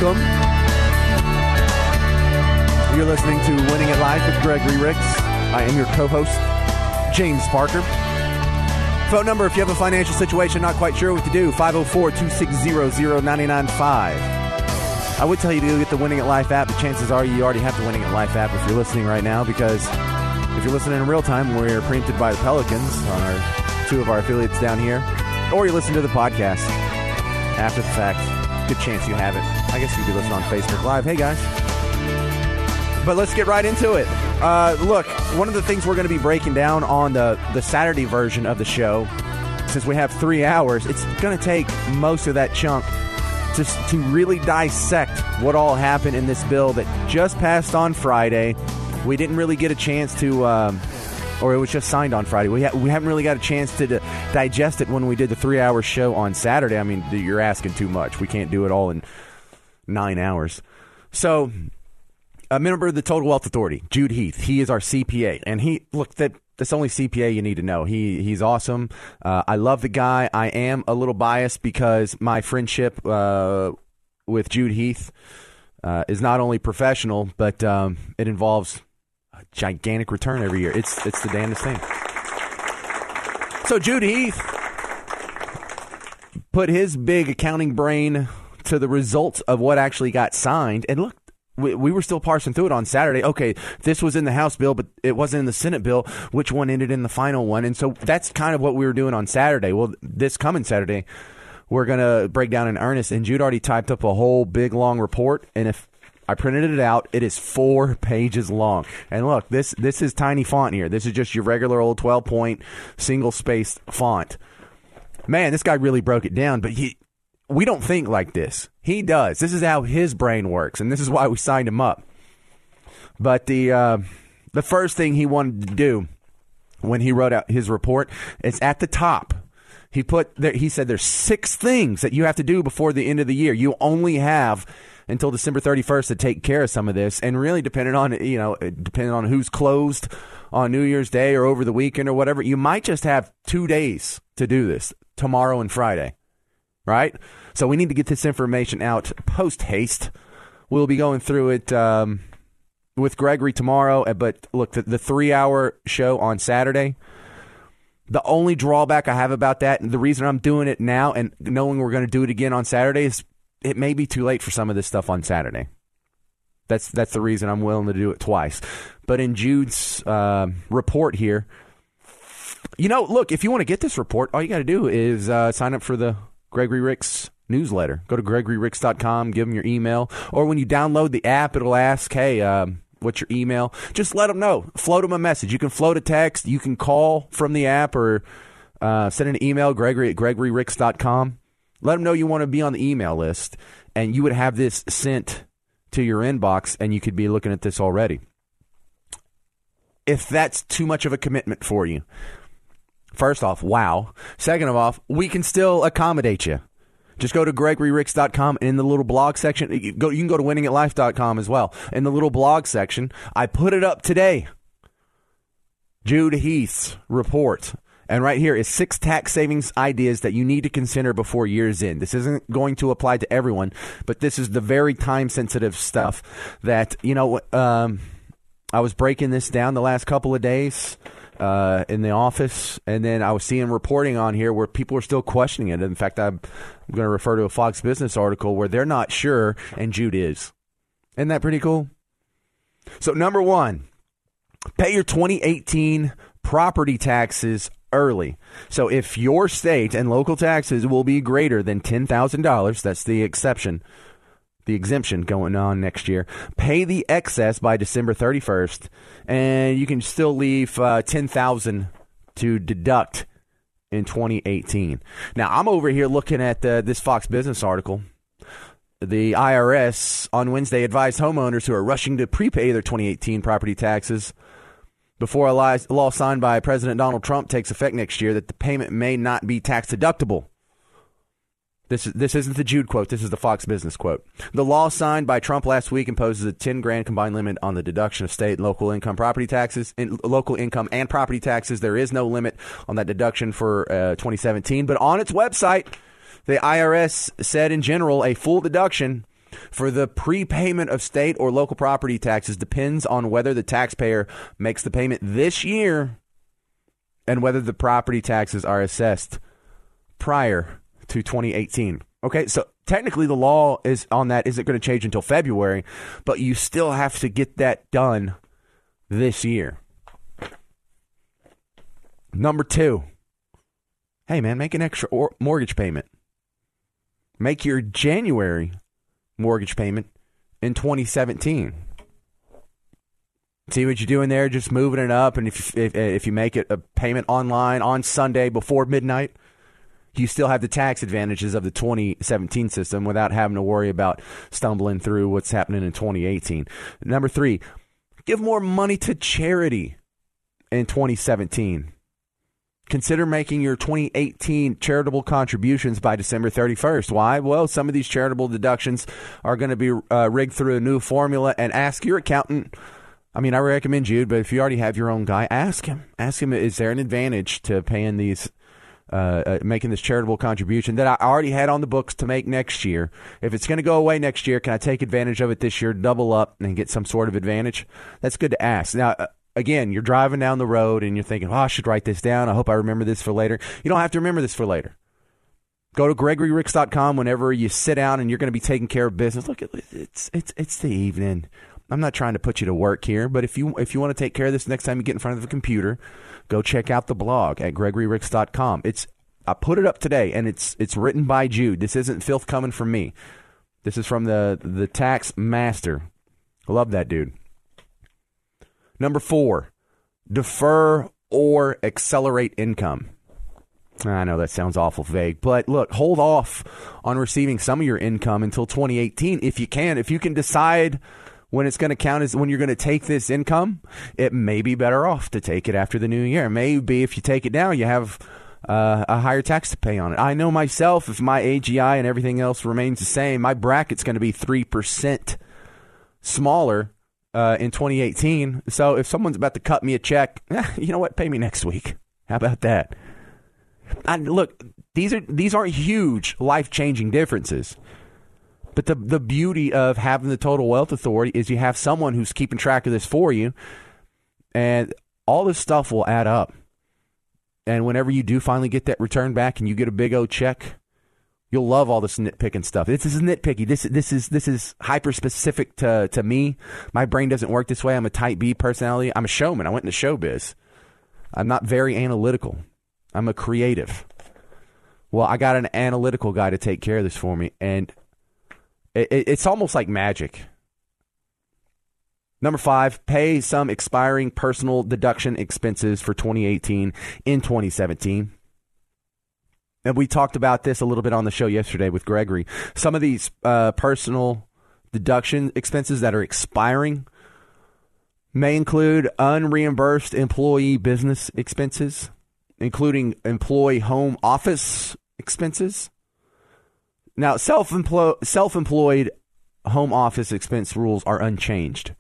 welcome. You're listening to Winning at Life with Gregory Ricks. I am your co-host, James Parker. Phone number, if you have a financial situation, not quite sure what to do, 504-260-0995. I would tell you to go get the Winning at Life app, but chances are you already have the Winning at Life app if you're listening right now, because if you're listening in real time, we're preempted by the Pelicans on two of our affiliates down here, or you listen to the podcast after the fact. Good chance you have it. I guess you could listen on Facebook Live. Hey, guys. But let's get right into it. Look, one of the things we're going to be breaking down on the Saturday version of the show, since we have 3 hours, it's going to take most of that chunk to really dissect what all happened in this bill that just passed on Friday. We didn't really get a chance to, or it was just signed on Friday. We haven't really got a chance to digest it when we did the 3-hour show on Saturday. I mean, you're asking too much. We can't do it all in 9 hours. So, a member of the Total Wealth Authority, Jude Heath, he is our CPA. And that's only CPA you need to know. He's awesome. I love the guy. I am a little biased because my friendship with Jude Heath is not only professional, but it involves a gigantic return every year. It's the damnedest thing. So Jude Heath put his big accounting brain to the results of what actually got signed. And look, we were still parsing through it on Saturday. Okay, this was in the House bill, but it wasn't in the Senate bill. Which one ended in the final one? And so that's kind of what we were doing on Saturday. Well, this coming Saturday, we're going to break down in earnest. And Jude already typed up a whole big, long report. And if I printed it out, it is 4 pages long. And look, this is tiny font here. This is just your regular old 12-point, single-spaced font. Man, this guy really broke it down, but we don't think like this. He does. This is how his brain works, and this is why we signed him up. But the first thing he wanted to do when he wrote out his report is at the top. He said there's 6 things that you have to do before the end of the year. You only have until December 31st to take care of some of this, and really depending on who's closed on New Year's Day or over the weekend or whatever, you might just have 2 days to do this, tomorrow and Friday. Right? So we need to get this information out post-haste. We'll be going through it with Gregory tomorrow. But look, the 3-hour show on Saturday, the only drawback I have about that, and the reason I'm doing it now and knowing we're going to do it again on Saturday, is it may be too late for some of this stuff on Saturday. That's the reason I'm willing to do it twice. But in Jude's report here, look, if you want to get this report, all you got to do is sign up for the Gregory Ricks newsletter. Go to GregoryRicks.com, give them your email. Or when you download the app, it'll ask, hey, what's your email? Just let them know. Float them a message. You can float a text. You can call from the app or send an email, Gregory@GregoryRicks.com. Let them know you want to be on the email list, and you would have this sent to your inbox, and you could be looking at this already. If that's too much of a commitment for you, first off, wow. Second of all, we can still accommodate you. Just go to GregoryRicks.com, and in the little blog section, you can go to winningatlife.com as well. In the little blog section, I put it up today. Jude Heath's report. And right here is 6 tax savings ideas that you need to consider before year's end. This isn't going to apply to everyone, but this is the very time-sensitive stuff that, I was breaking this down the last couple of days in the office, and then I was seeing reporting on here where people are still questioning it. In fact, I'm going to refer to a Fox Business article where they're not sure, and Jude is. Isn't that pretty cool? So, number 1, pay your 2018 property taxes early. So if your state and local taxes will be greater than $10,000, that's the exemption going on next year, pay the excess by December 31st, and you can still leave $10,000 to deduct in 2018. Now, I'm over here looking at this Fox Business article. The IRS on Wednesday advised homeowners who are rushing to prepay their 2018 property taxes before a law signed by President Donald Trump takes effect next year that the payment may not be tax deductible. This isn't the Jude quote. This is the Fox Business quote. The law signed by Trump last week imposes a $10,000 combined limit on the deduction of state and local income property taxes. In local income and property taxes, there is no limit on that deduction for 2017. But on its website, the IRS said in general a full deduction for the prepayment of state or local property taxes depends on whether the taxpayer makes the payment this year and whether the property taxes are assessed prior to 2018. Okay, so technically the law is on that isn't going to change until February, but you still have to get that done this year. Number 2, hey man, make an extra mortgage payment. Make your January mortgage payment in 2017. See what you're doing there? Just moving it up, and if you make it a payment online on Sunday before midnight, you still have the tax advantages of the 2017 system without having to worry about stumbling through what's happening in 2018. Number 3, give more money to charity in 2017. Consider making your 2018 charitable contributions by December 31st. Why? Well, some of these charitable deductions are going to be rigged through a new formula, and ask your accountant. I mean, I recommend Jude, but if you already have your own guy, ask him. Ask him, is there an advantage to paying these making this charitable contribution that I already had on the books to make next year? If it's going to go away next year, can I take advantage of it this year, double up, and get some sort of advantage? That's good to ask. Now, again, you're driving down the road and you're thinking, I should write this down. I hope I remember this for later. You don't have to remember this for later. Go to GregoryRicks.com whenever you sit down and you're going to be taking care of business. Look, it's the evening. I'm not trying to put you to work here, but if you want to take care of this next time you get in front of the computer, go check out the blog at GregoryRicks.com. I put it up today, and it's written by Jude. This isn't filth coming from me. This is from the tax master. I love that dude. Number 4, defer or accelerate income. I know that sounds awful vague, but look, hold off on receiving some of your income until 2018 if you can. If you can decide when it's going to count as when you're going to take this income, it may be better off to take it after the new year. Maybe if you take it now, you have a higher tax to pay on it. I know myself, if my AGI and everything else remains the same, my bracket's going to be 3% smaller in 2018. So if someone's about to cut me a check, you know what? Pay me next week. How about that? Look, these aren't huge life-changing differences. But the beauty of having the Total Wealth Authority is you have someone who's keeping track of this for you, and all this stuff will add up. And whenever you do finally get that return back and you get a big old check, you'll love all this nitpicking stuff. This is nitpicky. This is hyper specific to me. My brain doesn't work this way. I'm a type B personality. I'm a showman. I went into showbiz. I'm not very analytical. I'm a creative. Well, I got an analytical guy to take care of this for me, and it's almost like magic. Number 5, pay some expiring personal deduction expenses for 2018 in 2017. And we talked about this a little bit on the show yesterday with Gregory. Some of these personal deduction expenses that are expiring may include unreimbursed employee business expenses, including employee home office expenses. Now, self-employed home office expense rules are unchanged.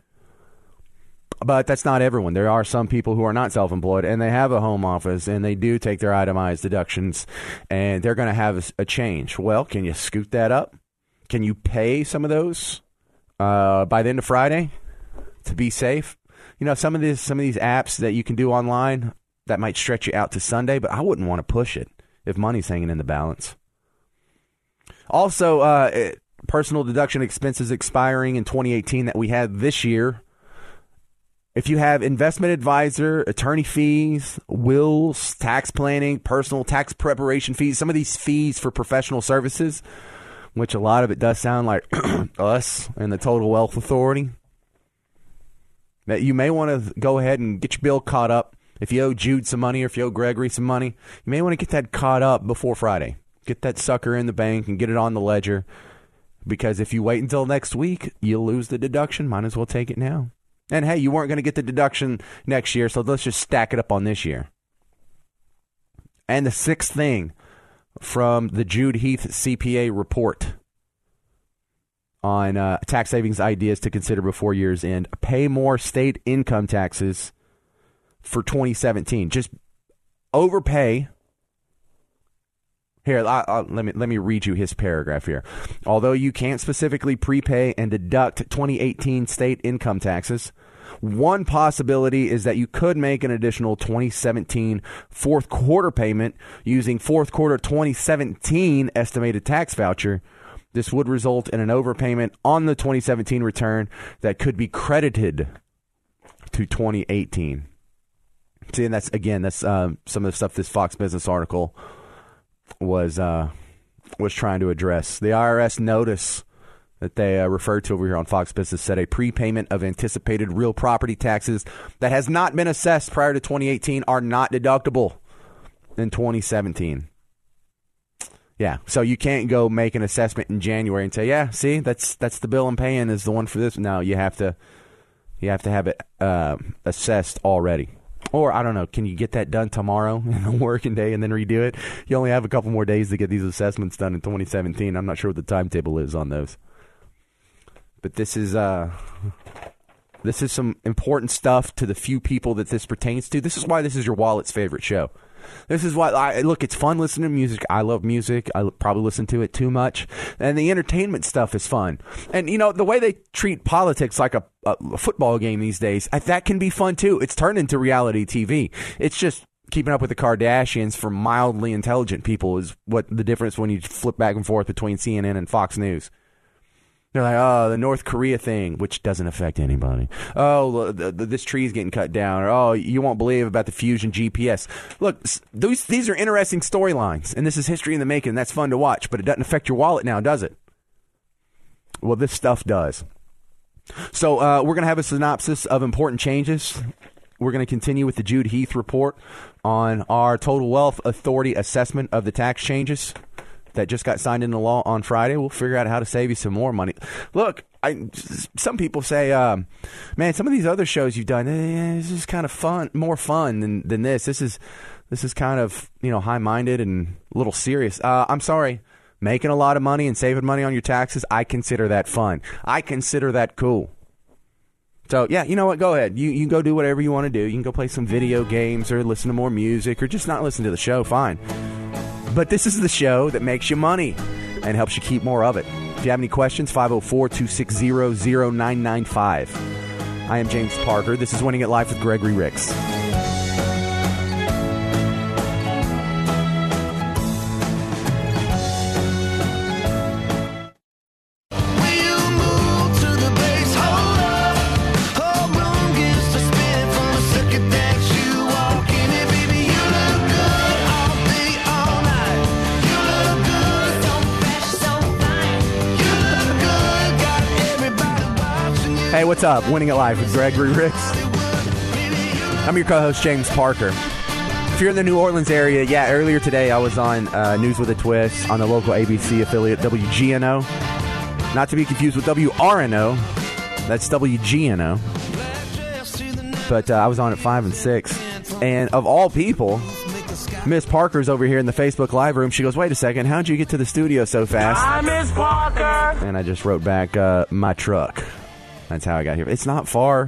But that's not everyone. There are some people who are not self-employed and they have a home office and they do take their itemized deductions and they're going to have a change. Well, can you scoot that up? Can you pay some of those by the end of Friday to be safe? You know, some of these apps that you can do online, that might stretch you out to Sunday, but I wouldn't want to push it if money's hanging in the balance. Also, personal deduction expenses expiring in 2018 that we had this year. If you have investment advisor, attorney fees, wills, tax planning, personal tax preparation fees, some of these fees for professional services, which a lot of it does sound like us and the Total Wealth Authority, that you may want to go ahead and get your bill caught up. If you owe Jude some money or if you owe Gregory some money, you may want to get that caught up before Friday. Get that sucker in the bank and get it on the ledger, because if you wait until next week, you'll lose the deduction. Might as well take it now. And hey, you weren't going to get the deduction next year, so let's just stack it up on this year. And the 6th thing from the Jude Heath CPA report on tax savings ideas to consider before year's end: pay more state income taxes for 2017. Just overpay Here, let me read you his paragraph here. Although you can't specifically prepay and deduct 2018 state income taxes, one possibility is that you could make an additional 2017 fourth quarter payment using fourth quarter 2017 estimated tax voucher. This would result in an overpayment on the 2017 return that could be credited to 2018. See, and that's some of the stuff this Fox Business article was trying to address. The IRS notice that they referred to over here on Fox Business said a prepayment of anticipated real property taxes that has not been assessed prior to 2018 are not deductible in 2017. Yeah, so you can't go make an assessment in January and say, yeah, see, that's the bill I'm paying is the one for this. No, you have to have it assessed already. Or, I don't know, can you get that done tomorrow in a working day and then redo it? You only have a couple more days to get these assessments done in 2017. I'm not sure what the timetable is on those. But this is some important stuff to the few people that this pertains to. This is why this is your wallet's favorite show. This is why, look, it's fun listening to music. I love music. I probably listen to it too much. And the entertainment stuff is fun. And, you know, the way they treat politics like a football game these days, that can be fun too. It's turned into reality TV. It's just keeping up with the Kardashians for mildly intelligent people is what the difference when you flip back and forth between CNN and Fox News. They're like, oh, the North Korea thing, which doesn't affect anybody. Oh, this tree's getting cut down. Or, oh, you won't believe about the Fusion GPS. Look, these are interesting storylines, and this is history in the making. That's fun to watch, but it doesn't affect your wallet now, does it? Well, this stuff does. So we're going to have a synopsis of important changes. We're going to continue with the Jude Heath report on our Total Wealth Authority assessment of the tax changes that just got signed into law on Friday. We'll figure out how to save you some more money. Look, some people say, man, some of these other shows you've done, this is kind of fun, more fun than this. This is kind of, you know, high-minded and a little serious. I'm sorry. Making a lot of money and saving money on your taxes, I consider that fun. I consider that cool. So, yeah, you know what? Go ahead. You can go do whatever you want to do. You can go play some video games or listen to more music or just not listen to the show. Fine. But this is the show that makes you money and helps you keep more of it. If you have any questions, 504-260-0995. I am James Parker. This is Winning at Life with Gregory Ricks. Hey, what's up? Winning at Life with Gregory Ricks. I'm your co-host, James Parker. If you're in the New Orleans area, yeah, earlier today I was on News with a Twist on the local ABC affiliate WGNO. Not to be confused with WRNO. That's WGNO. But I was on at 5 and 6. And of all people, Miss Parker's over here in the Facebook Live room. She goes, wait a second, how'd you get to the studio so fast? Hi, Miss Parker. And I just wrote back, my truck. That's how I got here. It's not far.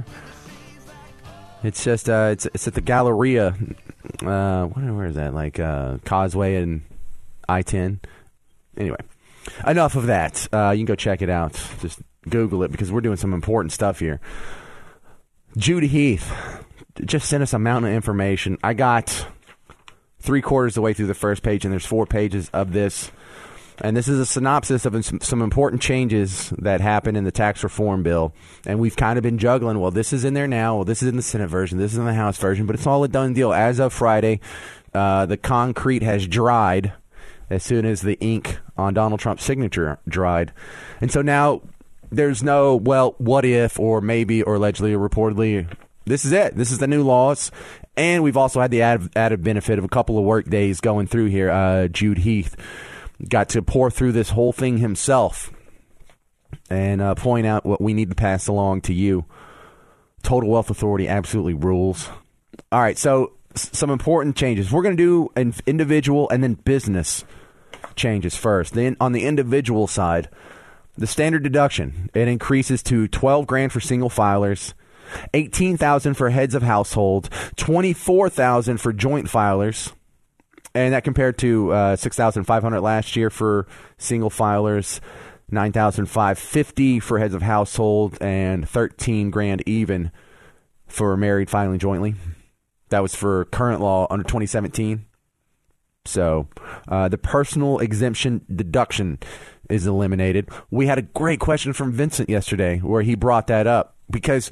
It's just it's at the Galleria. Where is that? Like Causeway and I-10. Anyway, enough of that. You can go check it out. Just Google it because we're doing some important stuff here. Jude Heath just sent us a mountain of information. I got 3/4 of the way through the first page, and there's 4 pages of this. And this is a synopsis of some important changes that happened in the tax reform bill. And we've kind of been juggling, well, this is in there now. Well, this is in the Senate version. This is in the House version. But it's all a done deal. As of Friday, the concrete has dried as soon as the ink on Donald Trump's signature dried. And so now there's no, well, what if or maybe or allegedly or reportedly. This is it. This is the new laws. And we've also had the added benefit of a couple of work days going through here. Jude Heath got to pour through this whole thing himself and point out what we need to pass along to you. Total Wealth Authority absolutely rules. All right, so some important changes. We're going to do an individual and then business changes first. Then on the individual side, the standard deduction, it increases to $12,000 for single filers, $18,000 for heads of household, $24,000 for joint filers, And that compared to $6,500 last year for single filers, $9,550 for heads of household, and $13,000 even for married filing jointly. That was for current law under 2017. So the personal exemption deduction is eliminated. We had a great question from Vincent yesterday where he brought that up because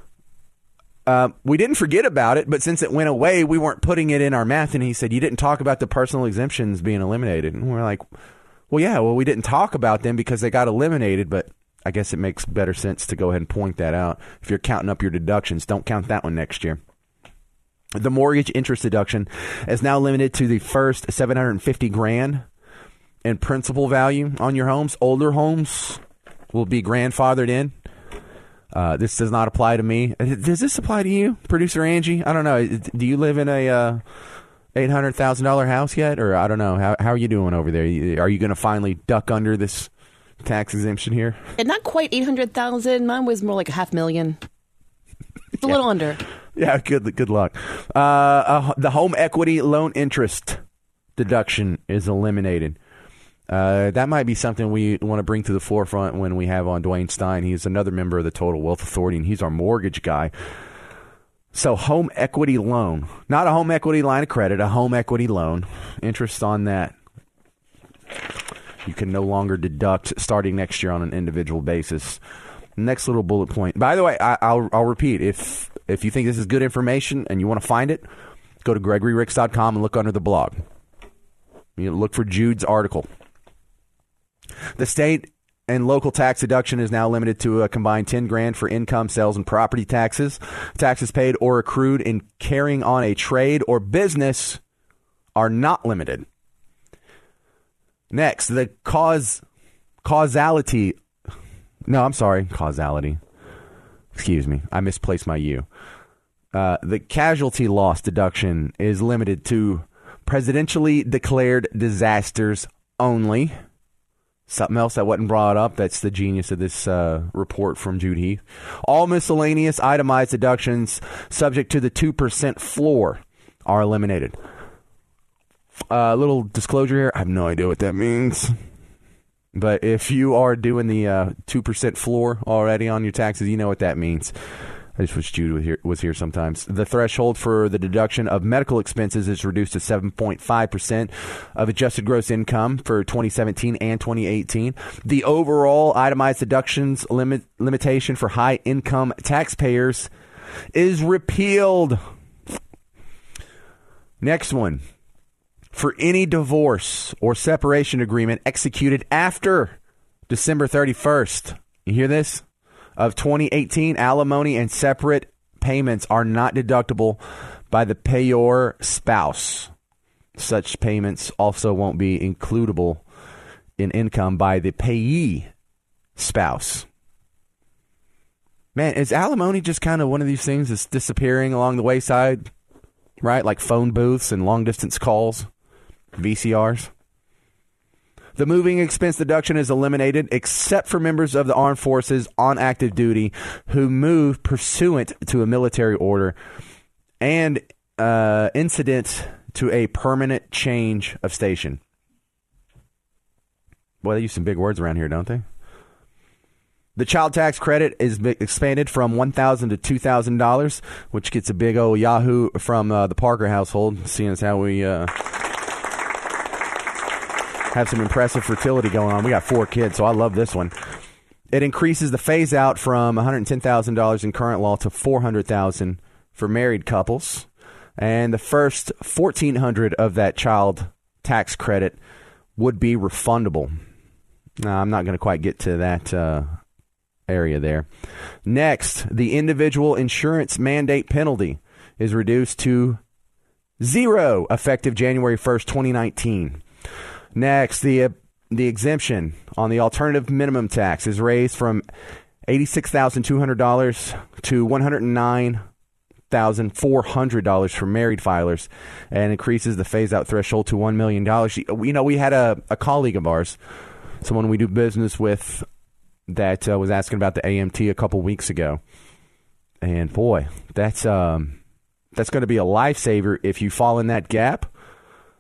we didn't forget about it, but since it went away, we weren't putting it in our math. And he said, you didn't talk about the personal exemptions being eliminated. And we're like, well, we didn't talk about them because they got eliminated, but I guess it makes better sense to go ahead and point that out. If you're counting up your deductions, don't count that one next year. The mortgage interest deduction is now limited to the first $750,000 in principal value on your homes. Older homes will be grandfathered in. This does not apply to me. Does this apply to you, Producer Angie? I don't know. Do you live in a $800,000 house yet? Or I don't know. How are you doing over there? Are you going to finally duck under this tax exemption here? And not quite 800,000. Mine was more like $500,000. It's a little under. Yeah, good luck. The home equity loan interest deduction is eliminated. That might be something we want to bring to the forefront when we have on Dwayne Stein. He's another member of the Total Wealth Authority, and he's our mortgage guy. So home equity loan, not a home equity line of credit, a home equity loan. Interest on that, you can no longer deduct starting next year on an individual basis. Next little bullet point. By the way, I'll repeat, if you think this is good information and you want to find it, go to GregoryRicks.com and look under the blog. You look for Jude's article. The state and local tax deduction is now limited to a combined $10,000 for income, sales, and property taxes. Taxes paid or accrued in carrying on a trade or business are not limited. Next, the causality. Excuse me, I misplaced my U. The casualty loss deduction is limited to presidentially declared disasters only. Something else that wasn't brought up, that's the genius of this report from Jude Heath. All miscellaneous itemized deductions subject to the 2% floor are eliminated. A little disclosure here, I have no idea what that means. But if you are doing the 2% floor already on your taxes, you know what that means. I just wish Jude was here sometimes. The threshold for the deduction of medical expenses is reduced to 7.5% of adjusted gross income for 2017 and 2018. The overall itemized deductions limitation for high-income taxpayers is repealed. Next one. For any divorce or separation agreement executed after December 31st, you hear this? Of 2018, alimony and separate payments are not deductible by the payor spouse. Such payments also won't be includable in income by the payee spouse. Man, is alimony just kind of one of these things that's disappearing along the wayside? Right? Like phone booths and long-distance calls, VCRs. The moving expense deduction is eliminated except for members of the armed forces on active duty who move pursuant to a military order and incident to a permanent change of station. Boy, they use some big words around here, don't they? The child tax credit is expanded from $1,000 to $2,000, which gets a big old yahoo from the Parker household, seeing as how we have some impressive fertility going on. We got 4 kids, so I love this one. It increases the phase out from $110,000 in current law to $400,000 for married couples. And the first $1,400 of that child tax credit would be refundable. Now, I'm not going to quite get to that area there. Next, the individual insurance mandate penalty is reduced to 0 effective January 1st, 2019. Next, the exemption on the alternative minimum tax is raised from $86,200 to $109,400 for married filers and increases the phase-out threshold to $1 million. You know, we had a colleague of ours, someone we do business with, that was asking about the AMT a couple weeks ago. And, boy, that's going to be a lifesaver if you fall in that gap.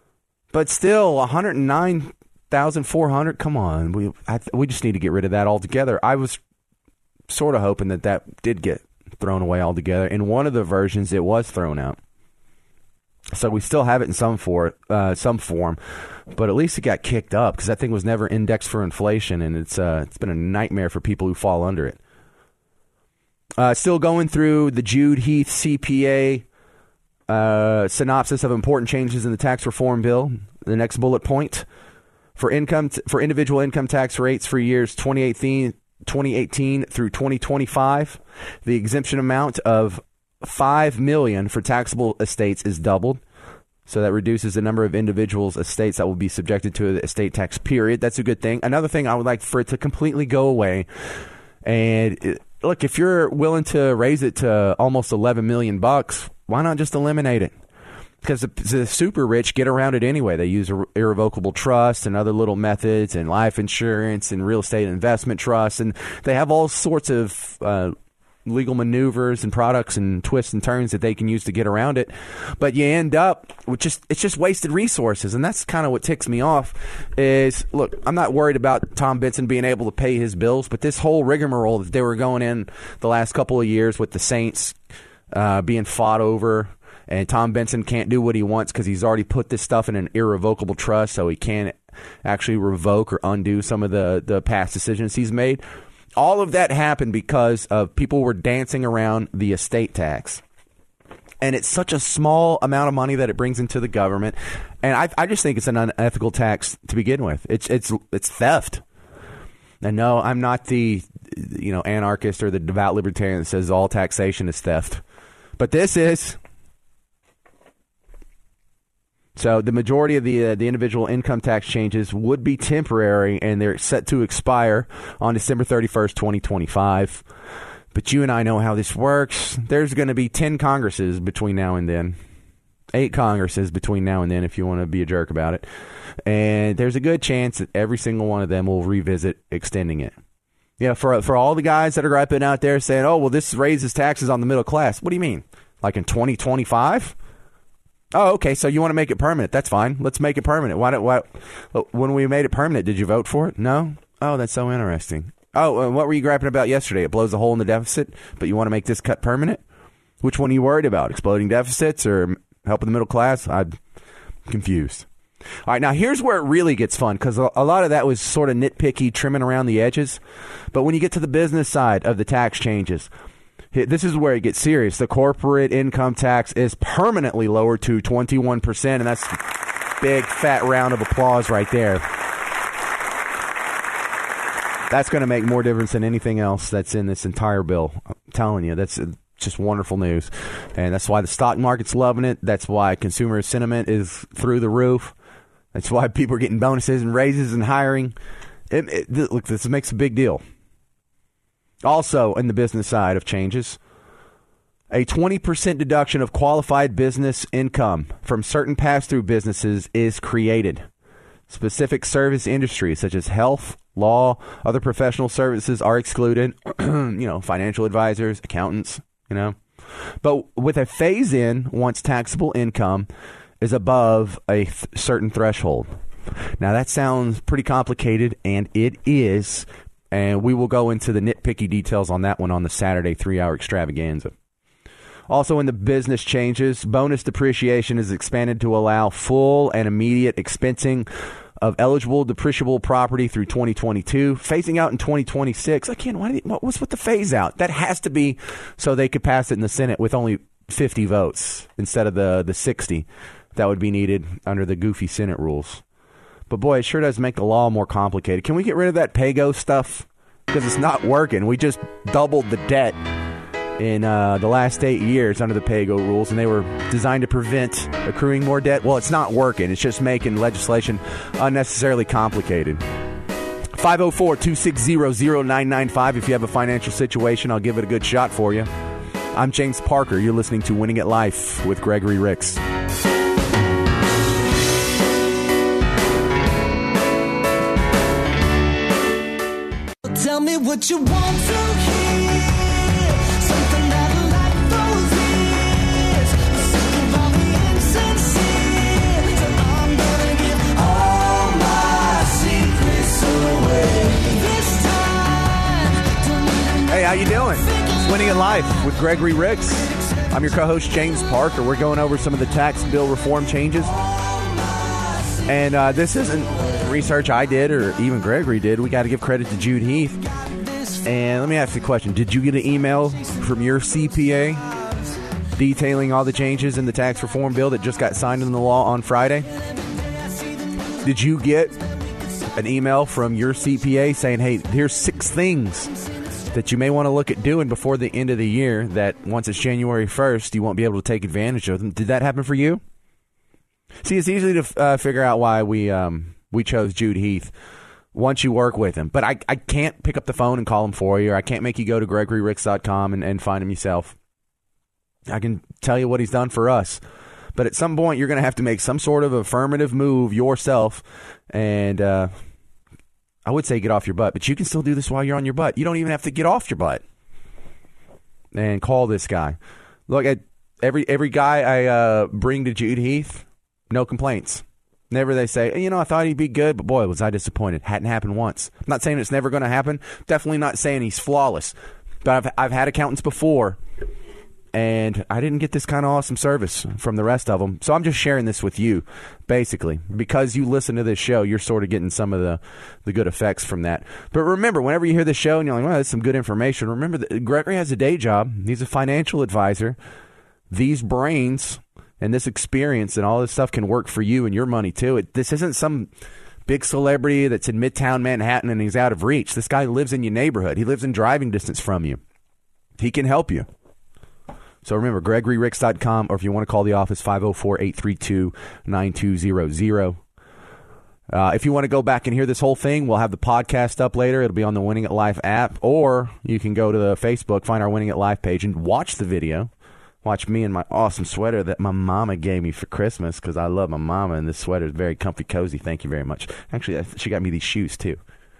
But still, 109,400. Come on, we just need to get rid of that altogether. I was sort of hoping that did get thrown away altogether. In one of the versions, it was thrown out. So we still have it in some form, but at least it got kicked up because that thing was never indexed for inflation, and it's been a nightmare for people who fall under it. Still going through the Jude Heath CPA synopsis of important changes in the tax reform bill. The next bullet point for individual income tax rates for years 2018 through 2025, the exemption amount of $5 million for taxable estates is doubled. So that reduces the number of individuals' estates that will be subjected to the estate tax period. That's a good thing. Another thing, I would like for it to completely go away. And look, if you're willing to raise it to almost $11 million, why not just eliminate it? Because the super rich get around it anyway. They use irrevocable trust and other little methods and life insurance and real estate investment trusts. And they have all sorts of legal maneuvers and products and twists and turns that they can use to get around it. But you end up with it's just wasted resources. And that's kind of what ticks me off is, look, I'm not worried about Tom Benson being able to pay his bills, but this whole rigmarole that they were going in the last couple of years with the Saints being fought over, and Tom Benson can't do what he wants because he's already put this stuff in an irrevocable trust, so he can't actually revoke or undo some of the past decisions he's made. All of that happened because of people were dancing around the estate tax. And it's such a small amount of money that it brings into the government. And I just think it's an unethical tax to begin with. It's theft. And no, I'm not the anarchist or the devout libertarian that says all taxation is theft. But this is. So the majority of the individual income tax changes would be temporary, and they're set to expire on December 31st, 2025. But you and I know how this works. There's going to be 10 Congresses between now and then. 8 Congresses between now and then, if you want to be a jerk about it. And there's a good chance that every single one of them will revisit extending it. Yeah, for all the guys that are griping out there saying, oh, well, this raises taxes on the middle class. What do you mean? Like in 2025? Oh, okay, so you want to make it permanent. That's fine. Let's make it permanent. Why, when we made it permanent, did you vote for it? No? Oh, that's so interesting. Oh, what were you griping about yesterday? It blows a hole in the deficit, but you want to make this cut permanent? Which one are you worried about? Exploding deficits or helping the middle class? I'm confused. All right, now here's where it really gets fun, because a lot of that was sort of nitpicky, trimming around the edges. But when you get to the business side of the tax changes, this is where it gets serious. The corporate income tax is permanently lowered to 21%, and that's a big, fat round of applause right there. That's going to make more difference than anything else that's in this entire bill. I'm telling you, that's just wonderful news. And that's why the stock market's loving it. That's why consumer sentiment is through the roof. That's why people are getting bonuses and raises and hiring. Look, this makes a big deal. Also, in the business side of changes, a 20% deduction of qualified business income from certain pass-through businesses is created. Specific service industries such as health, law, other professional services are excluded. Financial advisors, accountants, But with a phase-in once taxable income is above a certain threshold. Now, that sounds pretty complicated, and it is. And we will go into the nitpicky details on that one on the Saturday 3-hour extravaganza. Also in the business changes, bonus depreciation is expanded to allow full and immediate expensing of eligible depreciable property through 2022, phasing out in 2026. Again, what's with the phase out? That has to be so they could pass it in the Senate with only 50 votes instead of the 60 that would be needed under the goofy Senate rules. But boy, it sure does make the law more complicated. Can we get rid of that PAYGO stuff? Because it's not working. We just doubled the debt in the last 8 years under the PAYGO rules, and they were designed to prevent accruing more debt. Well, it's not working. It's just making legislation unnecessarily complicated. 504-260-0995. If you have a financial situation, I'll give it a good shot for you. I'm James Parker. You're listening to Winning at Life with Gregory Ricks. Tell me what you want to hear. Something that like those ears. Sick of all the insincere. So I'm gonna doing? It's Winning at Life with Gregory Ricks. I'm your co-host, James Parker. We're going over some of the tax bill reform changes. And this isn't research I did or even Gregory did. We got to give credit to Jude Heath. And let me ask you a question. Did you get an email from your CPA detailing all the changes in the tax reform bill that just got signed into law on Friday? Did you get an email from your CPA saying, hey, here's 6 things that you may want to look at doing before the end of the year that once it's January 1st, you won't be able to take advantage of them? Did that happen for you? See, it's easy to figure out why we chose Jude Heath once you work with him. But I can't pick up the phone and call him for you, or I can't make you go to GregoryRicks.com and find him yourself. I can tell you what he's done for us. But at some point, you're going to have to make some sort of affirmative move yourself. And I would say get off your butt. But you can still do this while you're on your butt. You don't even have to get off your butt. And call this guy. Look, at every guy I bring to Jude Heath, no complaints. Never they say, I thought he'd be good, but boy, was I disappointed. Hadn't happened once. I'm not saying it's never going to happen. Definitely not saying he's flawless. But I've had accountants before, and I didn't get this kind of awesome service from the rest of them. So I'm just sharing this with you, basically. Because you listen to this show, you're sort of getting some of the good effects from that. But remember, whenever you hear this show and you're like, well, that's some good information, remember that Gregory has a day job. He's a financial advisor. These brains and this experience and all this stuff can work for you and your money, too. This isn't some big celebrity that's in Midtown Manhattan and he's out of reach. This guy lives in your neighborhood. He lives in driving distance from you. He can help you. So remember, GregoryRicks.com, or if you want to call the office, 504-832-9200. If you want to go back and hear this whole thing, we'll have the podcast up later. It'll be on the Winning at Life app, or you can go to the Facebook, find our Winning at Life page, and watch the video. Watch me in my awesome sweater that my mama gave me for Christmas, because I love my mama, and this sweater is very comfy, cozy. Thank you very much. Actually, she got me these shoes, too.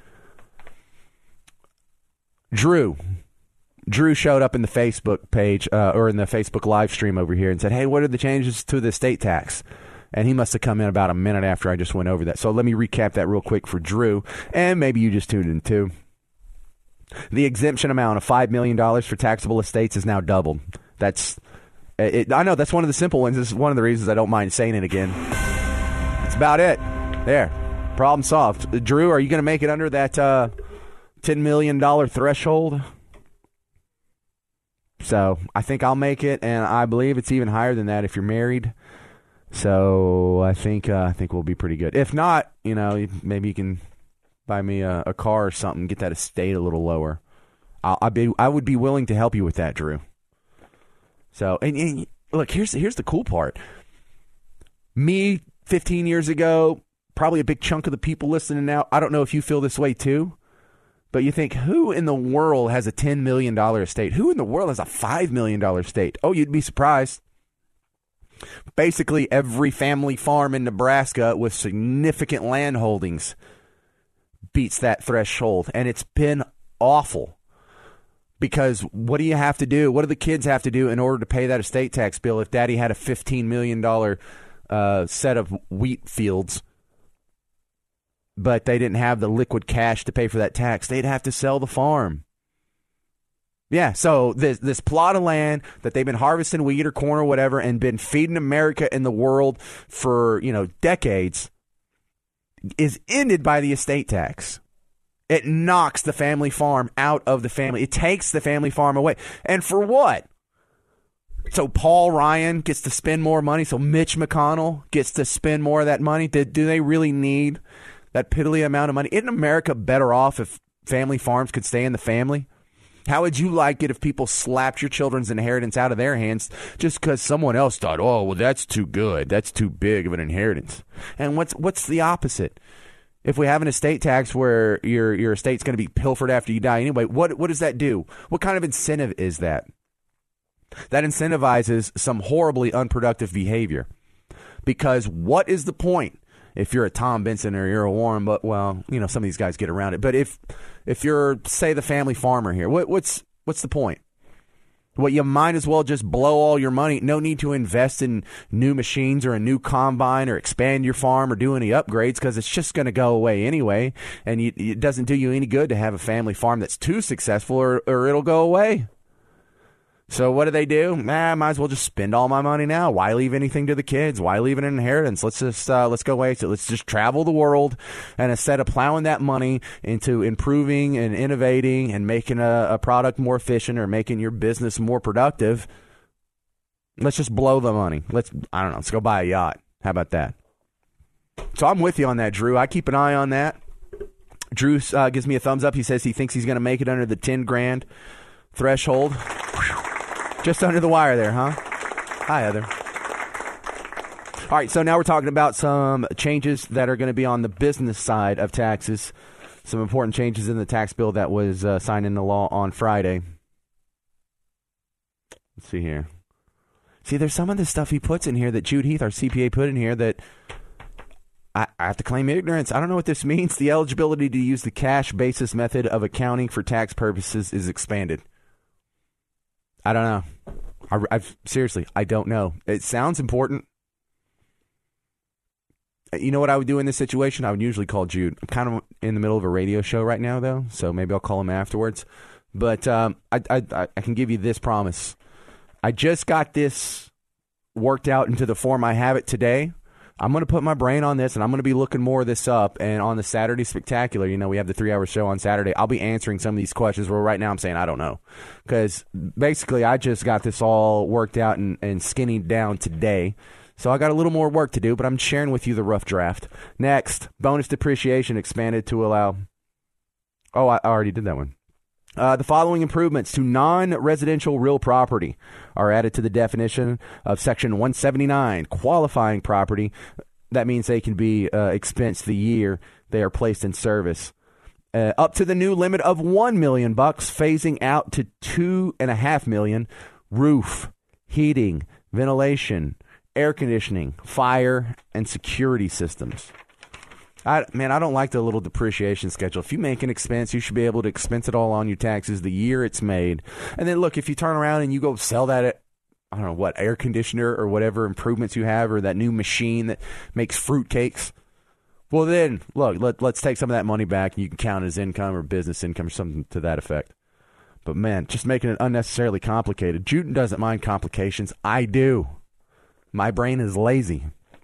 Drew showed up in the Facebook page, or in the Facebook live stream over here, and said, hey, what are the changes to the estate tax? And he must have come in about a minute after I just went over that. So let me recap that real quick for Drew, and maybe you just tuned in, too. The exemption amount of $5 million for taxable estates is now doubled. I know that's one of the simple ones. This is one of the reasons I don't mind saying it again. That's about it. There. Problem solved. Drew, are you going to make it under that $10 million threshold? So I think I'll make it, and I believe it's even higher than that if you're married. So I think we'll be pretty good. If not, maybe you can buy me a car or something, get that estate a little lower. I would be willing to help you with that, Drew. So, and look, here's the cool part. Me 15 years ago, probably a big chunk of the people listening now, I don't know if you feel this way too, but you think, who in the world has a $10 million estate? Who in the world has a $5 million estate? Oh, you'd be surprised. Basically, every family farm in Nebraska with significant land holdings beats that threshold, and it's been awful. Because what do you have to do? What do the kids have to do in order to pay that estate tax bill if Daddy had a $15 million set of wheat fields, but they didn't have the liquid cash to pay for that tax? They'd have to sell the farm. Yeah, so this plot of land that they've been harvesting wheat or corn or whatever and been feeding America and the world for, decades is ended by the estate tax. It knocks the family farm out of the family. It takes the family farm away. And for what? So Paul Ryan gets to spend more money. So Mitch McConnell gets to spend more of that money. Do they really need that piddly amount of money? Isn't America better off if family farms could stay in the family? How would you like it if people slapped your children's inheritance out of their hands just because someone else thought, oh, well, that's too good. That's too big of an inheritance. And what's the opposite? If we have an estate tax where your estate's going to be pilfered after you die anyway, what does that do? What kind of incentive is that? That incentivizes some horribly unproductive behavior. Because what is the point if you're a Tom Benson or you're a Warren, but some of these guys get around it. But if you're, say, the family farmer here, what's the point? Well, you might as well just blow all your money. No need to invest in new machines or a new combine or expand your farm or do any upgrades because it's just going to go away anyway. And it doesn't do you any good to have a family farm that's too successful or it'll go away. So what do? Might as well just spend all my money now. Why leave anything to the kids? Why leave an inheritance? Let's go away. So let's just travel the world, and instead of plowing that money into improving and innovating and making a product more efficient or making your business more productive, let's just blow the money. Let's go buy a yacht. How about that? So I'm with you on that, Drew. I keep an eye on that. Drew gives me a thumbs up. He says he thinks he's going to make it under the 10 grand threshold. Just under the wire there, huh? Hi, Heather. All right, so now we're talking about some changes that are going to be on the business side of taxes. Some important changes in the tax bill that was signed into law on Friday. Let's see here. See, there's some of the stuff he puts in here that Jude Heath, our CPA, put in here that I have to claim ignorance. I don't know what this means. The eligibility to use the cash basis method of accounting for tax purposes is expanded. I don't know. Seriously, I don't know. It sounds important. You know what I would do in this situation? I would usually call Jude. I'm kind of in the middle of a radio show right now, though, so maybe I'll call him afterwards. But I can give you this promise. I just got this worked out into the form I have it today. I'm going to put my brain on this, and I'm going to be looking more of this up. And on the Saturday Spectacular, we have the 3-hour show on Saturday. I'll be answering some of these questions where right now I'm saying I don't know. Because basically I just got this all worked out and skinny down today. So I got a little more work to do, but I'm sharing with you the rough draft. Next, bonus depreciation expanded to allow... Oh, I already did that one. The following improvements to non-residential real property are added to the definition of Section 179, qualifying property. That means they can be expensed the year they are placed in service. Up to the new limit of $1 million, phasing out to $2.5 million. Roof, heating, ventilation, air conditioning, fire, and security systems. I don't like the little depreciation schedule. If you make an expense, you should be able to expense it all on your taxes the year it's made. And then, look, if you turn around and you go sell that at, I don't know, what, air conditioner or whatever improvements you have or that new machine that makes fruit cakes, well, then, look, let's take some of that money back and you can count it as income or business income or something to that effect. But, man, just making it unnecessarily complicated. Juden doesn't mind complications. I do. My brain is lazy.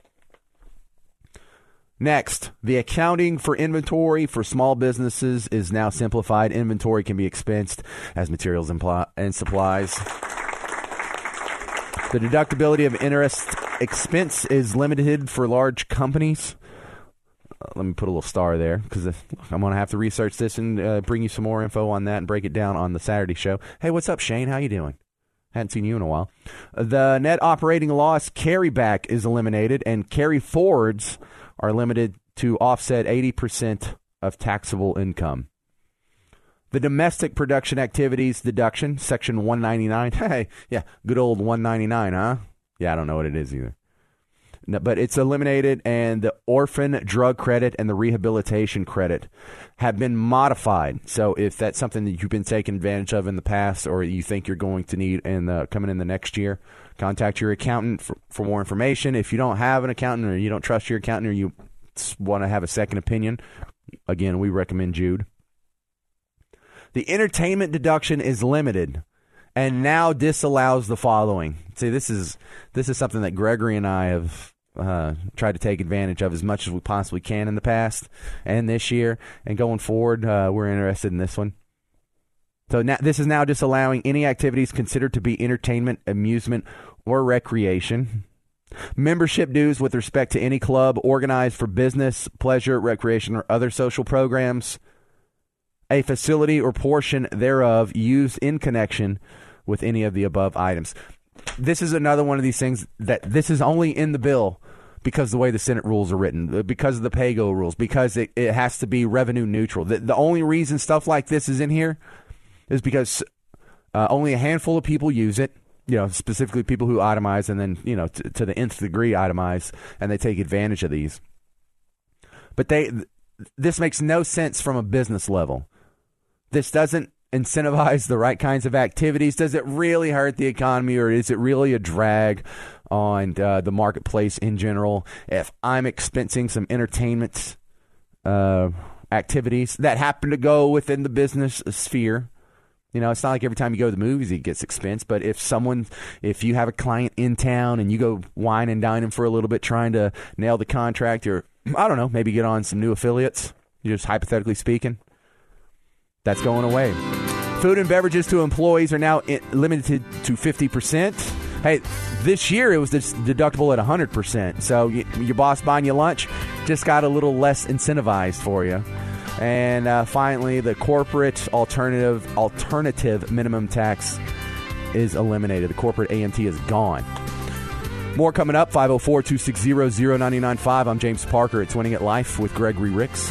Next, the accounting for inventory for small businesses is now simplified. Inventory can be expensed as materials and supplies. The deductibility of interest expense is limited for large companies. Let me put a little star there because I'm going to have to research this and bring you some more info on that and break it down on the Saturday show. Hey, what's up, Shane? How you doing? Hadn't seen you in a while. The net operating loss carryback is eliminated, and carry forwards are limited to offset 80% of taxable income. The domestic production activities deduction, Section 199. Hey, yeah, good old 199, huh? Yeah, I don't know what it is either. No, but it's eliminated, and the orphan drug credit and the rehabilitation credit have been modified. So if that's something that you've been taking advantage of in the past or you think you're going to need coming in the next year, contact your accountant for more information. If you don't have an accountant or you don't trust your accountant or you want to have a second opinion, again, we recommend Jude. The entertainment deduction is limited and now disallows the following. See, this is something that Gregory and I have tried to take advantage of as much as we possibly can in the past and this year. And going forward, we're interested in this one. So now, this is now disallowing any activities considered to be entertainment, amusement, or recreation. Membership dues with respect to any club organized for business, pleasure, recreation, or other social programs. A facility or portion thereof used in connection with any of the above items. This is another one of these things that this is only in the bill because of the way the Senate rules are written, because of the PAYGO rules, because it has to be revenue neutral. The only reason stuff like this is in here is because only a handful of people use it, specifically people who itemize and then, to the nth degree itemize, and they take advantage of these. But this makes no sense from a business level. This doesn't incentivize the right kinds of activities? Does it really hurt the economy, or is it really a drag on the marketplace in general? If I'm expensing some entertainment activities that happen to go within the business sphere, it's not like every time you go to the movies it gets expensed, but if you have a client in town and you go wine and dining for a little bit trying to nail the contract, or I don't know, maybe get on some new affiliates, just hypothetically speaking, that's going away. Food and beverages to employees are now limited to 50%. Hey, this year it was deductible at 100%. So your boss buying you lunch just got a little less incentivized for you. And finally, the corporate alternative minimum tax is eliminated. The corporate AMT is gone. More coming up, 504-260-0995. I'm James Parker. It's Winning at Life with Gregory Ricks.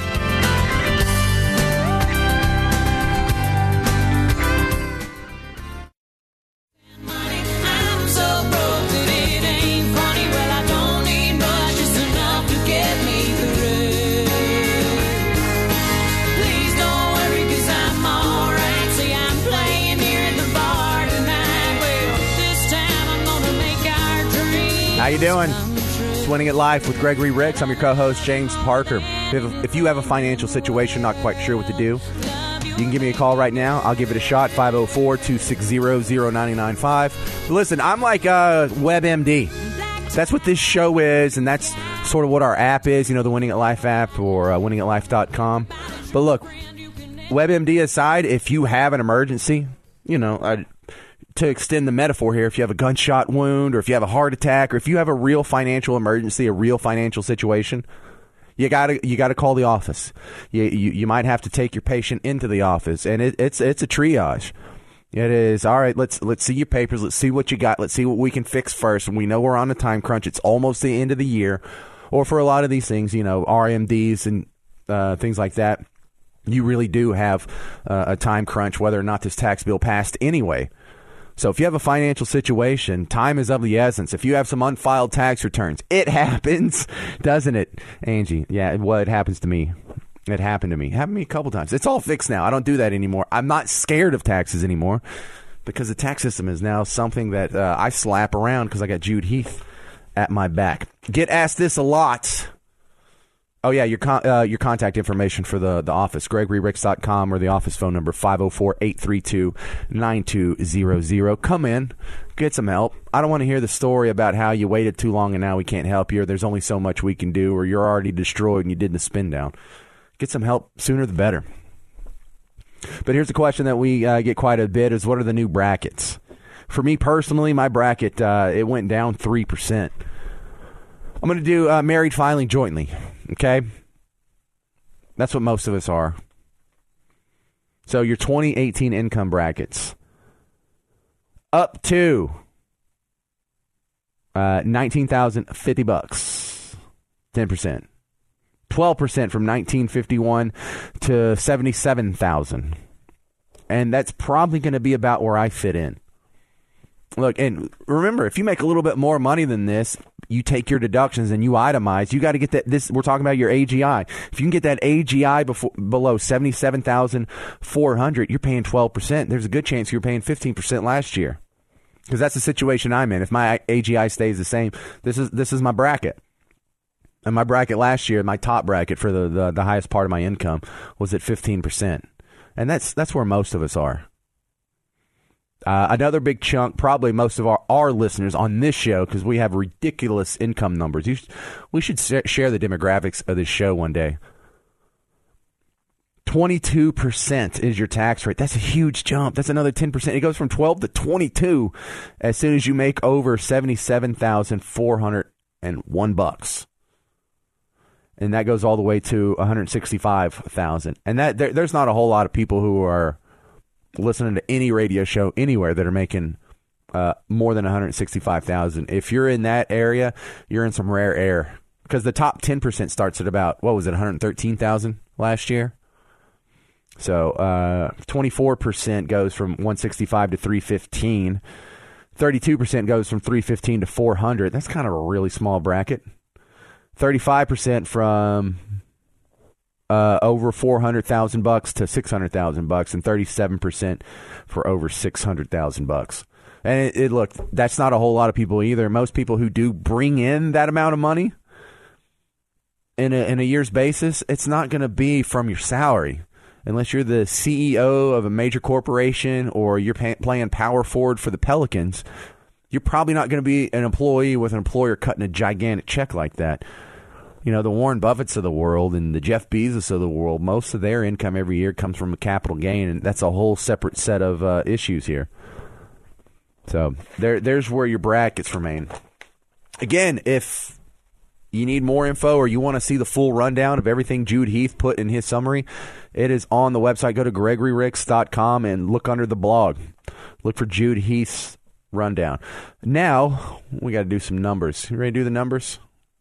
How you doing? It's Winning at Life with Gregory Ricks. I'm your co-host, James Parker. If you have a financial situation, not quite sure what to do, you can give me a call right now. I'll give it a shot, 504-260-0995. Listen, I'm like WebMD. That's what this show is, and that's sort of what our app is, the Winning at Life app or winningatlife.com. But look, WebMD aside, if you have an emergency, to extend the metaphor here, if you have a gunshot wound or if you have a heart attack or if you have a real financial emergency, a real financial situation, you gotta call the office. You might have to take your patient into the office, and it's a triage. It is, all right, let's see your papers, let's see what you got, let's see what we can fix first. And we know we're on a time crunch. It's almost the end of the year. Or for a lot of these things, RMDs and things like that, you really do have a time crunch whether or not this tax bill passed anyway. So if you have a financial situation, time is of the essence. If you have some unfiled tax returns, it happens, doesn't it, Angie? Yeah, it happens to me. It happened to me. It happened to me a couple times. It's all fixed now. I don't do that anymore. I'm not scared of taxes anymore because the tax system is now something that I slap around because I got Jude Heath at my back. Get asked this a lot. Oh, yeah, your contact information for the office, GregoryRicks.com, or the office phone number, 504-832-9200. Come in, get some help. I don't want to hear the story about how you waited too long and now we can't help you, or there's only so much we can do, or you're already destroyed and you did the spin down. Get some help sooner the better. But here's the question that we get quite a bit is, what are the new brackets? For me personally, my bracket, it went down 3%. I'm going to do married filing jointly. Okay? That's what most of us are. So your 2018 income brackets up to $19,050, 10%. 12% from 1951 to 77,000. And that's probably going to be about where I fit in. Look, and remember, if you make a little bit more money than this, you take your deductions and you itemize. You got to get that. We're talking about your AGI. If you can get that AGI below 77,400, you're paying 12%. There's a good chance you're paying 15% last year, because that's the situation I'm in. If my AGI stays the same, this is my bracket. And my bracket last year, my top bracket for the highest part of my income was at 15%, and that's where most of us are. Another big chunk, probably most of our listeners on this show, because we have ridiculous income numbers. We should share the demographics of this show one day. 22% is your tax rate. That's a huge jump. That's another 10%. It goes from 12 to 22 as soon as you make over $77,401. And that goes all the way to $165,000. And there's not a whole lot of people who are listening to any radio show anywhere that are making more than $165,000. If you're in that area, you're in some rare air, because the top 10% starts at about, what was it, $113,000 last year. So 24% goes from 165 to 315. 32% goes from 315 to 400. That's kind of a really small bracket. 35% from over $400,000 to $600,000, and 37% for over $600,000. And look, that's not a whole lot of people either. Most people who do bring in that amount of money in a year's basis, it's not going to be from your salary. Unless you're the CEO of a major corporation or you're playing power forward for the Pelicans, you're probably not going to be an employee with an employer cutting a gigantic check like that. You know, the Warren Buffetts of the world and the Jeff Bezos of the world, most of their income every year comes from a capital gain, and that's a whole separate set of issues here. So there's where your brackets remain. Again, if you need more info or you want to see the full rundown of everything Jude Heath put in his summary, it is on the website. Go to GregoryRicks.com and look under the blog. Look for Jude Heath's rundown. Now, we got to do some numbers. You ready to do the numbers?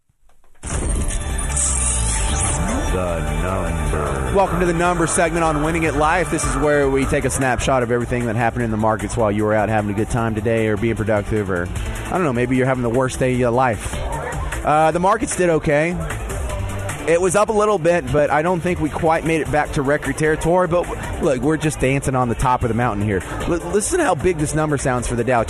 The numbers. Welcome to the numbers segment on Winning It Life. This is where we take a snapshot of everything that happened in the markets while you were out having a good time today or being productive, or I don't know, maybe you're having the worst day of your life. The markets did okay. It was up a little bit, but I don't think we quite made it back to record territory. But look, we're just dancing on the top of the mountain here. Listen to how big this number sounds for the Dow.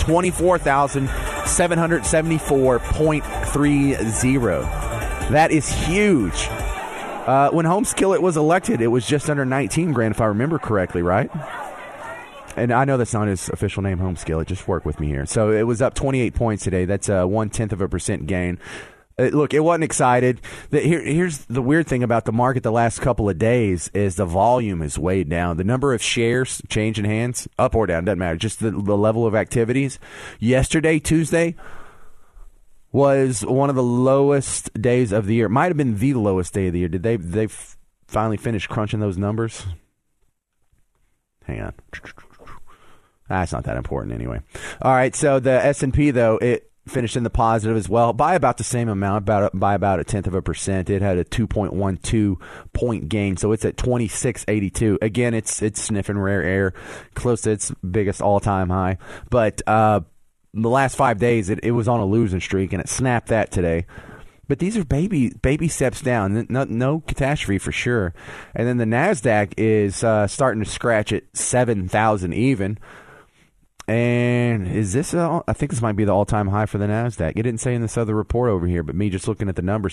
24,774.30. That is huge. When Home Skillet was elected, it was just under 19 grand, if I remember correctly, right? And I know that's not his official name, Home Skillet. Just work with me here. So it was up 28 points today. That's a 0.1% gain. Look, it wasn't excited. Here's the weird thing about the market the last couple of days is the volume is way down. The number of shares changing hands, up or down, doesn't matter. Just the level of activities. Yesterday, Tuesday, was one of the lowest days of the year. Might have been the lowest day of the year. Did they finally finish crunching those numbers? Hang on. That's not that important anyway. All right, so the S&P, though, it finished in the positive as well by about the same amount, by about 0.1%. It had a 2.12 point gain, so it's at 2682. Again, it's sniffing rare air, close to its biggest all-time high. But the last 5 days, it was on a losing streak, and it snapped that today. But these are baby steps down. No catastrophe for sure. And then the NASDAQ is starting to scratch at 7,000 even. And is this, I think this might be the all-time high for the NASDAQ. It didn't say in this other report over here, but me just looking at the number,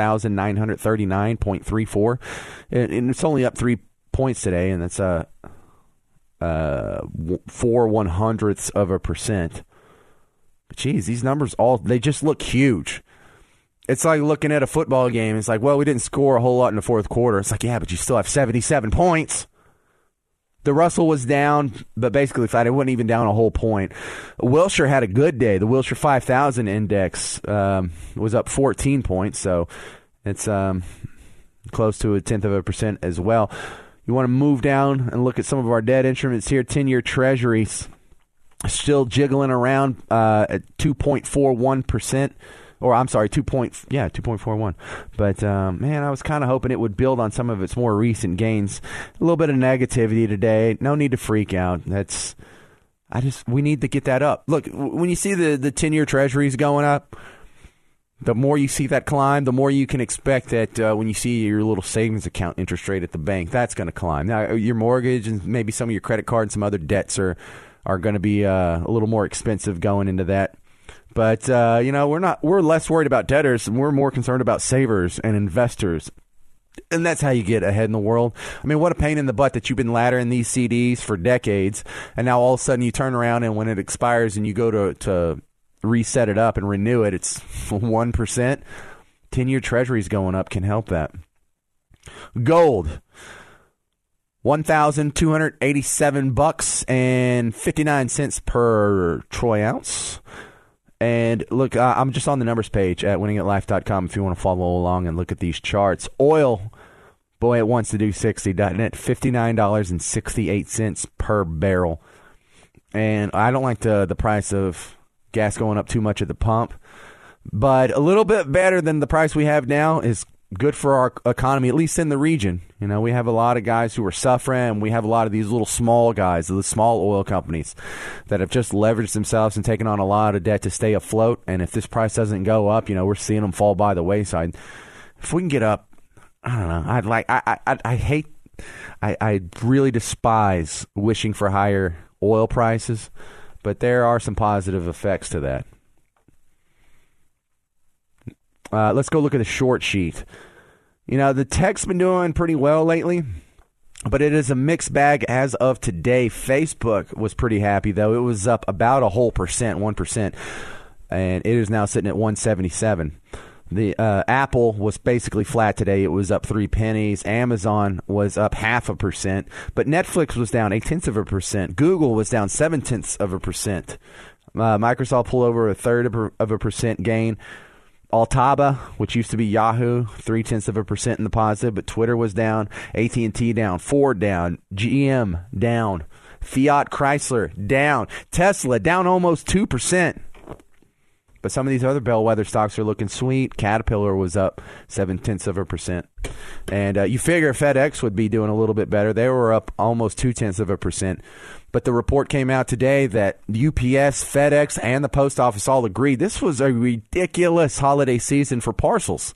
6,939.34. And it's only up 3 points today, and that's 0.04%. But geez, these numbers they just look huge. It's like looking at a football game. It's like, well, we didn't score a whole lot in the fourth quarter. It's like, yeah, but you still have 77 points. The Russell was down, but basically flat. It wasn't even down a whole point. Wilshire had a good day. The Wilshire 5000 index was up 14 points, so it's close to 0.1% as well. You want to move down and look at some of our debt instruments here. 10-year treasuries still jiggling around at 2.41%. Or I'm sorry, 2.41. But man, I was kind of hoping it would build on some of its more recent gains. A little bit of negativity today. No need to freak out. We need to get that up. Look, when you see the 10-year treasuries going up, the more you see that climb, the more you can expect that when you see your little savings account interest rate at the bank, that's going to climb. Now, your mortgage and maybe some of your credit card and some other debts are going to be a little more expensive going into that. But, we're less worried about debtors, and we're more concerned about savers and investors. And that's how you get ahead in the world. I mean, what a pain in the butt that you've been laddering these CDs for decades, and now all of a sudden you turn around and when it expires and you go to reset it up and renew it, it's 1%. 10-year treasuries going up can help that. Gold. $1,287.59 per troy ounce. And look, I'm just on the numbers page at winningitlife.com if you want to follow along and look at these charts. Oil, boy, it wants to do 60, doesn't it? $59.68 per barrel. And I don't like the price of gas going up too much at the pump. But a little bit better than the price we have now is good for our economy, at least in the region. You know, we have a lot of guys who are suffering, and we have a lot of these little small guys, the small oil companies that have just leveraged themselves and taken on a lot of debt to stay afloat. And if this price doesn't go up, we're seeing them fall by the wayside. If we can get up I don't know. I really despise wishing for higher oil prices, but there are some positive effects to that. Let's go look at the short sheet. The tech's been doing pretty well lately, but it is a mixed bag as of today. Facebook was pretty happy, though. It was up about a whole 1%, and it is now sitting at 177. The Apple was basically flat today. It was up 3 pennies. Amazon was up 0.5%, but Netflix was down 0.8%. Google was down 0.7%. Microsoft pulled over 1/3% gain. Altaba, which used to be Yahoo, 0.3% in the positive, but Twitter was down. AT&T down. Ford down. GM down. Fiat Chrysler down. Tesla down almost 2%. But some of these other bellwether stocks are looking sweet. Caterpillar was up 0.7%. And you figure FedEx would be doing a little bit better. They were up almost 0.2%. But the report came out today that UPS, FedEx, and the post office all agreed this was a ridiculous holiday season for parcels.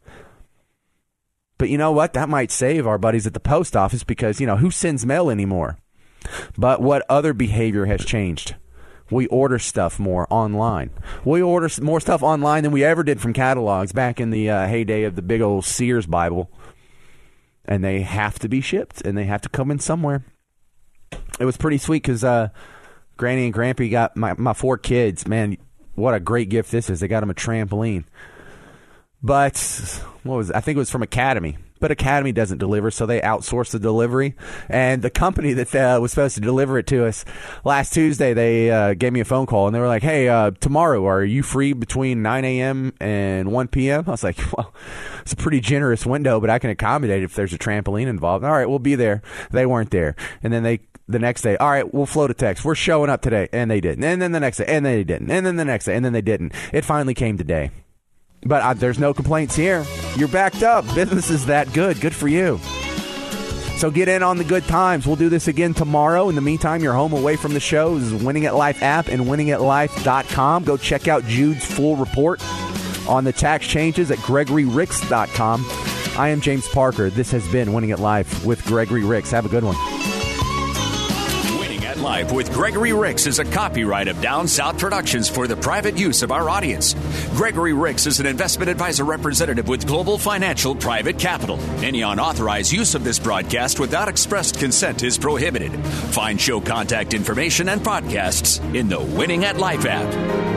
But you know what? That might save our buddies at the post office because, who sends mail anymore? But what other behavior has changed? We order stuff more online. We order more stuff online than we ever did from catalogs back in the heyday of the big old Sears Bible. And they have to be shipped, and they have to come in somewhere. It was pretty sweet because Granny and Grampy got my 4 kids. Man, what a great gift this is. They got them a trampoline. But I think it was from Academy. But Academy doesn't deliver, so they outsource the delivery. And the company that was supposed to deliver it to us last Tuesday, they gave me a phone call, and they were like, hey, tomorrow, are you free between 9 a.m. and 1 p.m.? I was like, well, it's a pretty generous window, but I can accommodate if there's a trampoline involved. All right, we'll be there. They weren't there. And then the next day, all right, we'll float a text. We're showing up today. And they didn't. And then the next day, and they didn't. And then the next day, and then they didn't. It finally came today. But there's no complaints here. You're backed up. Business is that good. Good for you. So get in on the good times. We'll do this again tomorrow. In the meantime, you're home away from the show. This is Winning at Life app and winningatlife.com. Go check out Jude's full report on the tax changes at GregoryRicks.com. I am James Parker. This has been Winning at Life with Gregory Ricks. Have a good one. Life with Gregory Ricks is a copyright of Down South Productions for the private use of our audience. Gregory Ricks is an investment advisor representative with Global Financial Private Capital. Any unauthorized use of this broadcast without expressed consent is prohibited. Find show contact information and podcasts in the Winning at Life app.